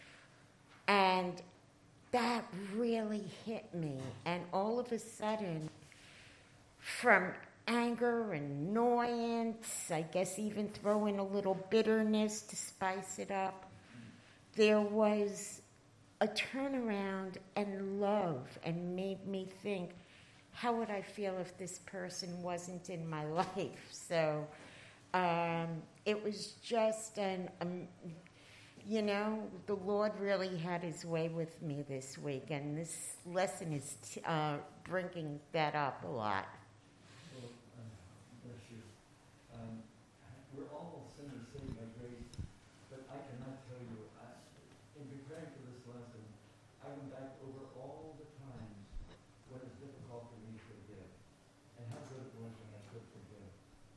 And that really hit me. And all of a sudden, from anger, annoyance, I guess even throw in a little bitterness to spice it up, there was a turnaround and love, and made me think, how would I feel if this person wasn't in my life? So um, it was just an... Um, You know, the Lord really had his way with me this week, and this lesson is t- uh, bringing that up a lot. Well, uh, bless you. Um, we're all sinners saved by grace, but I cannot tell you, I, in preparing for this lesson, I went back over all the times when it's difficult for me to forgive, and how good it was when I could forgive.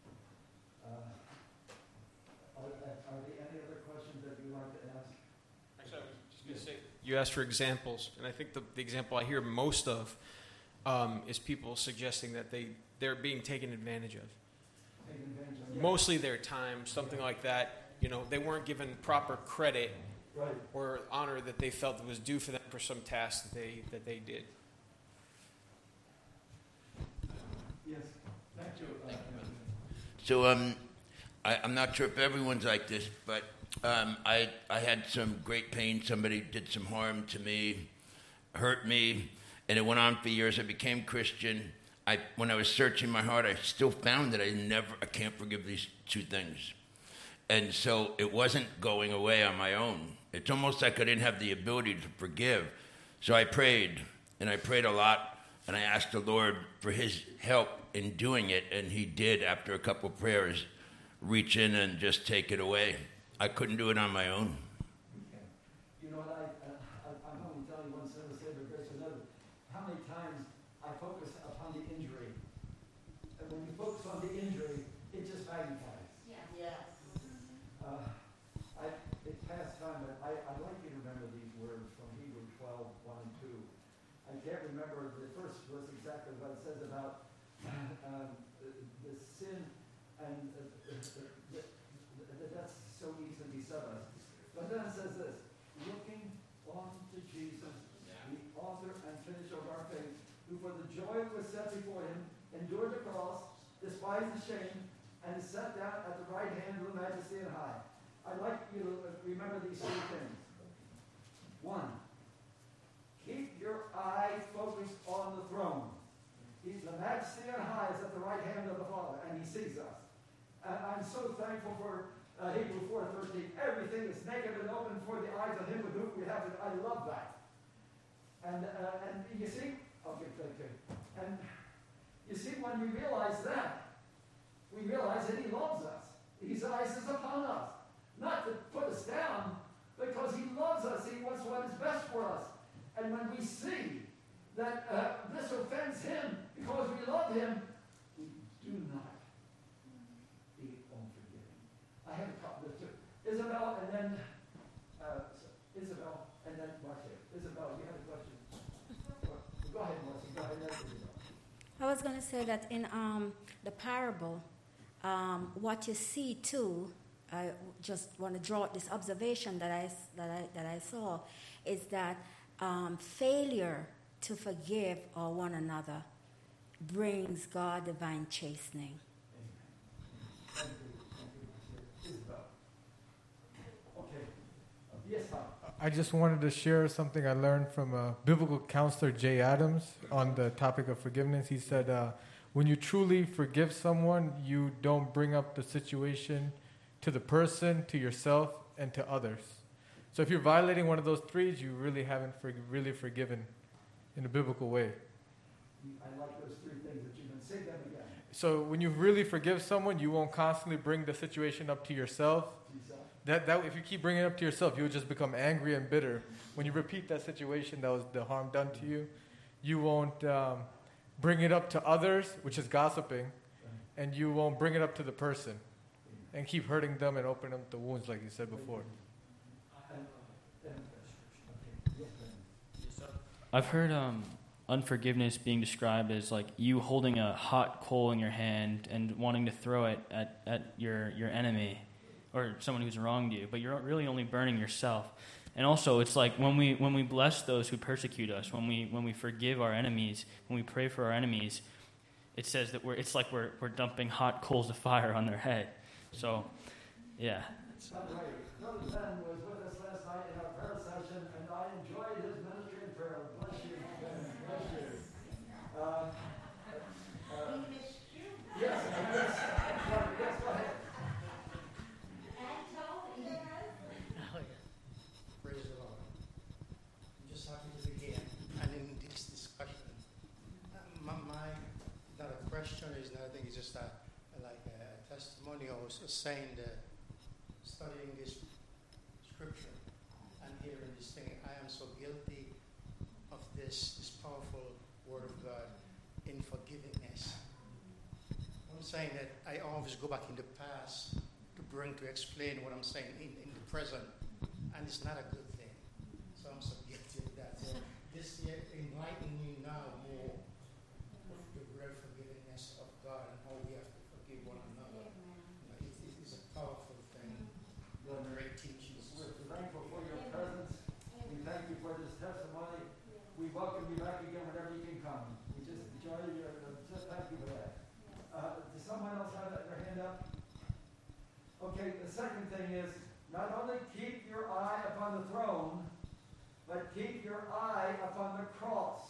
Uh, are, are there any other questions that you'd like to ask? Actually, I was just going to say, you asked for examples, and I think the, the example I hear most of um, is people suggesting that they, they're being taken advantage of. Taken advantage of. Mostly their time, something like that. you know, they weren't given proper credit Right. or honor that they felt was due for them for some task that they that they did. Yes. Thank you. Thank you. So um, I, I'm not sure if everyone's like this, but um, I I had some great pain. Somebody did some harm to me, hurt me, and it went on for years. I became Christian. I when I was searching my heart, I still found that I never I can't forgive these two things, and so it wasn't going away on my own. It's almost like I didn't have the ability to forgive. So I prayed, and I prayed a lot, and I asked the Lord for His help in doing it, and He did, after a couple of prayers, reach in and just take it away. I couldn't do it on my own. Okay. You know what, I, uh, I, I'm only telling you one sin of saving grace or another. How many times I focus upon the injury. And when you focus on the injury, it just magnifies. Yeah. Yes. Uh, I, it's past time, but I, I'd like you to remember these words from Hebrews twelve, one and two. I can't remember the first verse exactly what it says about um, the, the sin and uh, the, the, the, the, that's so easily beset us. But then it says this, looking on to Jesus, the author and finisher of our faith, who for the joy that was set before him endured the cross, despised the shame, and is set down at the right hand of the majesty and high. I'd like you to remember these three things. One, keep your eye focused on the throne. He's the majesty on high is at the right hand of the Father, and He sees us. And I'm so thankful for uh, Hebrews four thirteen. Everything is naked and open for the eyes of Him with whom we have it. I love that. And uh, and you see, okay, thank you. And you see, when we realize that, we realize that He loves us. His eyes is upon us. Not to put us down, because He loves us. He wants what is best for us. And when we see that uh, this offends Him because we love Him, we do not be unforgiving. I have a couple of two. Isabel, and then uh, Isabel, and then Marcia. Isabel, you have a question? Go ahead, Marcia. Go ahead, Isabel. I was going to say that in um, the parable, um, what you see too, I just want to draw this observation that I, that I, that I saw, is that um, failure to forgive or one another brings God divine chastening. Thank you. Thank you, Isabel. Okay. Yes, Tom. I just wanted to share something I learned from a biblical counselor, Jay Adams, on the topic of forgiveness. He said, uh, when you truly forgive someone, you don't bring up the situation to the person, to yourself, and to others. So if you're violating one of those threes, you really haven't for, really forgiven in a biblical way. I like those three things that you've been saying them again. So when you really forgive someone, you won't constantly bring the situation up to yourself. That, that if you keep bringing it up to yourself, you'll just become angry and bitter. When you repeat that situation that was the harm done to you, you won't um, bring it up to others, which is gossiping, and you won't bring it up to the person and keep hurting them and opening up the wounds like you said before. I've heard um, unforgiveness being described as like you holding a hot coal in your hand and wanting to throw it at, at your, your enemy or someone who's wronged you, but you're really only burning yourself. And also, it's like when we when we bless those who persecute us, when we when we forgive our enemies, when we pray for our enemies, it says that we're it's like we're we're dumping hot coals of fire on their head. So, yeah. By the way, Brother Ben was with us last night in our prayer session, and I enjoyed his ministry and prayer. Bless you, Ben. Bless you. Uh, uh, yes, yes, yes, go ahead. Praise the Lord. I'm just happy to be here and in this discussion. Uh, my, my not a question, is not, I think it's just a, like a testimony. I was saying that studying this scripture and hearing this thing, I am so guilty of this, this powerful word of God in forgivingness. I'm saying that I always go back in the past to bring, to explain what I'm saying in, in the present. And it's not a good thing. So I'm so guilty of that. So this year enlighten me now more of the great forgiveness of God and how we have to forgive one another. You know, it, it is a powerful thing. Number eighteen, Jesus. We're thankful for your presence. We thank you for this testimony. We welcome you back again whenever you can come. We just enjoy your, just thank you for that. Uh, does someone else have their hand up? Okay, the second thing is, not only keep your eye upon the throne, but keep your eye upon the cross.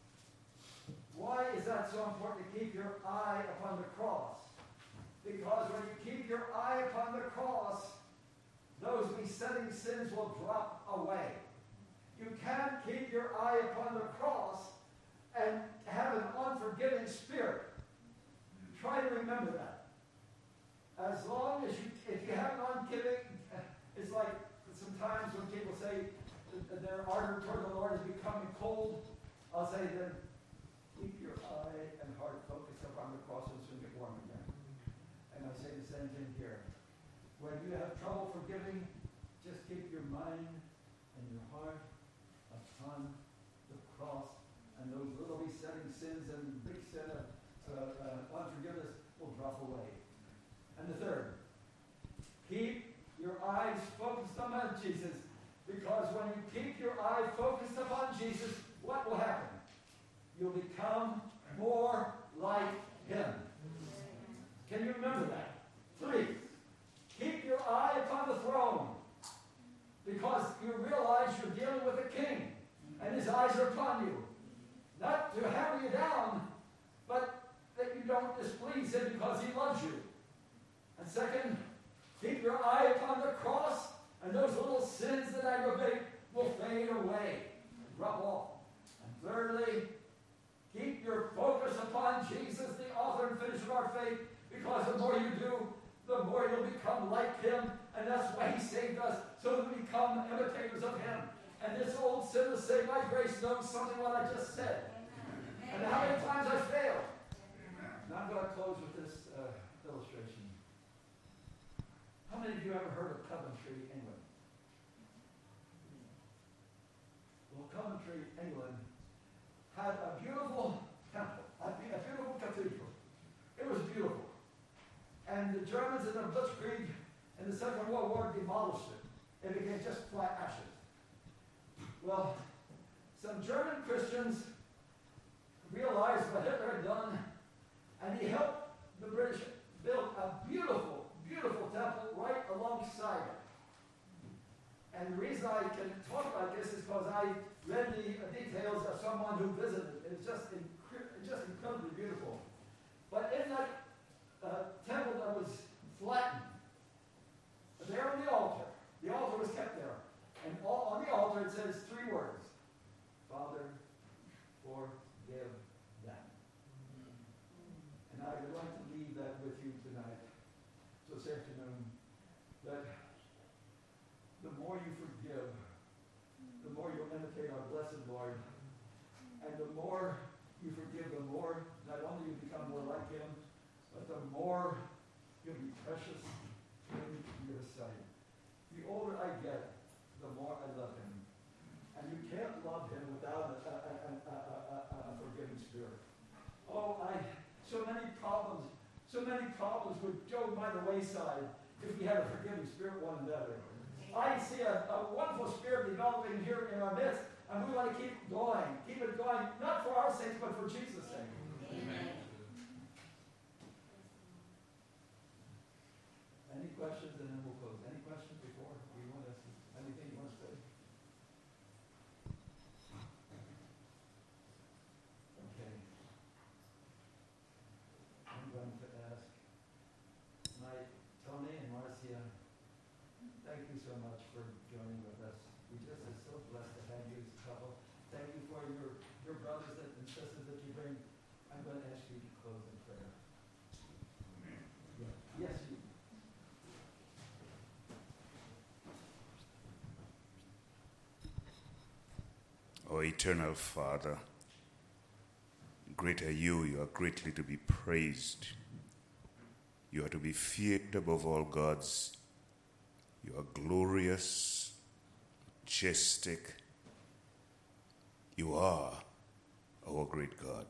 Why is that so important to keep your eye upon the cross? Because when you keep your eye upon the cross, those besetting sins will drop away. You can't keep your eye upon the cross and have an unforgiving spirit. Try to remember that. As long as you, if you have an unforgiving, it's like sometimes when people say their ardor toward the Lord is becoming cold, I'll say then, keep your eye and heart focused upon the cross and soon get warm again. And I say the same thing here. When you have trouble forgiving, just keep your mind and your heart upon the cross, and those little besetting sins and big sin of uh, uh, unforgiveness will drop away. And the third, keep your eyes focused upon Jesus, because when you keep your eye focused upon Jesus, what will happen? You'll become more like him. Can you remember that? Three, keep your eye upon the throne, because you realize you're dealing with a king, and his eyes are upon you. Not to hammer you down, but that you don't displease him because he loves you. And second, keep your eye upon the cross, and those little sins that aggravate will fade away, drop off. And thirdly, keep your focus upon Jesus, the author and finisher of our faith, because the more you do, the more you'll become like him, and that's why he saved us, so that we become imitators of him. And this old sinner saved by grace knows something what I just said. And how many times I failed. Now I'm going to close with this uh, illustration. How many of you ever heard of Coventry, England? Well, Coventry, England had a beautiful temple, a beautiful cathedral. It was beautiful. And the Germans in the Blitzkrieg in the Second World War demolished it. It became just flat ashes. Well, some German Christians realized what Hitler had done, and he helped the British build a beautiful, beautiful temple right alongside it. And the reason I can talk about this is because I read the details of someone who visited. It's just, incre- just incredibly beautiful. But in that uh, temple that was flattened, there on the altar, the altar was kept there. And all, on the altar it says three words: Father, forgive them. And I would like to leave that with you tonight, so this afternoon, that the more you forgive, the more you'll imitate our blessed Lord. And the more you forgive, the more not only you become more like him, but the more you'll be precious in your sight. The older I get, the more I love him. And you can't love him without a, a, a, a, a, a forgiving spirit. Oh, I, so many problems, so many problems would go by the wayside if we had a forgiving spirit one another. I see a, a wonderful spirit developing here in our midst, and we want to keep going, keep it going, not for our sake, but for Jesus' sake. Amen. Any questions, and then we'll close. Any questions before we want to, anything you want to say? Okay. I'm going to ask my Tony and Marcia, thank you so much for joining with us. We just are so blessed to have you as a couple. Thank you for your, your brothers and sisters that you bring. I'm going to ask you to close in prayer. Yeah. Yes, you. O eternal Father, great are you, you are greatly to be praised. You are to be feared above all gods. You are glorious, majestic. You are our great God.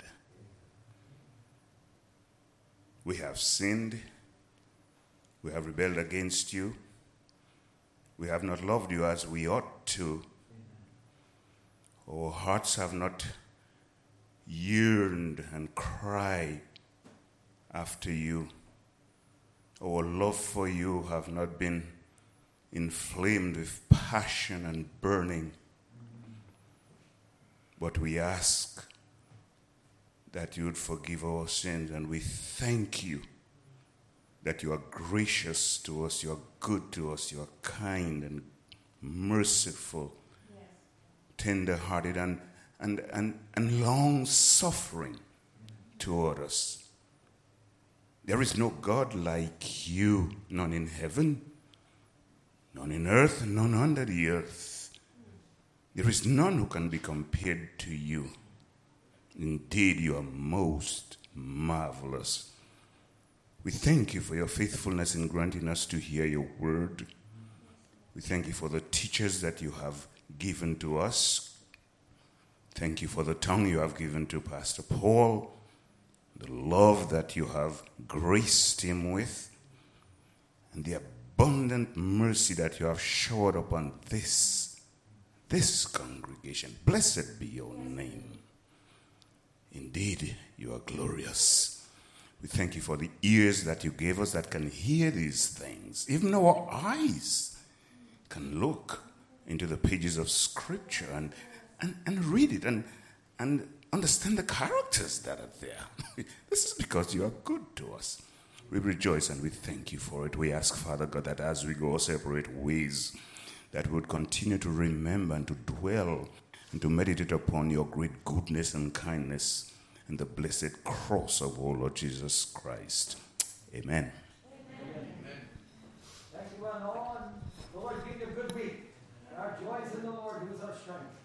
We have sinned. We have rebelled against you. We have not loved you as we ought to. Our hearts have not yearned and cried after you. Our love for you have not been inflamed with passion and burning. But we ask that you would forgive our sins, and we thank you that you are gracious to us, you are good to us, you are kind and merciful, yes, tender-hearted, and, and, and, and long-suffering toward us. There is no God like you, none in heaven, none in earth, none under the earth. There is none who can be compared to you. Indeed, you are most marvelous. We thank you for your faithfulness in granting us to hear your word. We thank you for the teachers that you have given to us. Thank you for the tongue you have given to Pastor Paul, the love that you have graced him with, and the abundant mercy that you have showered upon this, this congregation. Blessed be your name. Indeed, you are glorious. We thank you for the ears that you gave us that can hear these things. Even our eyes can look into the pages of Scripture and, and, and read it and, and understand the characters that are there. This is because you are good to us. We rejoice and we thank you for it. We ask, Father God, that as we go our separate ways, that we would continue to remember and to dwell and to meditate upon your great goodness and kindness and the blessed cross of our Lord Jesus Christ. Amen. Amen. Thank you, and on. The Lord give you a good week. And our joy is in the Lord, who is our strength.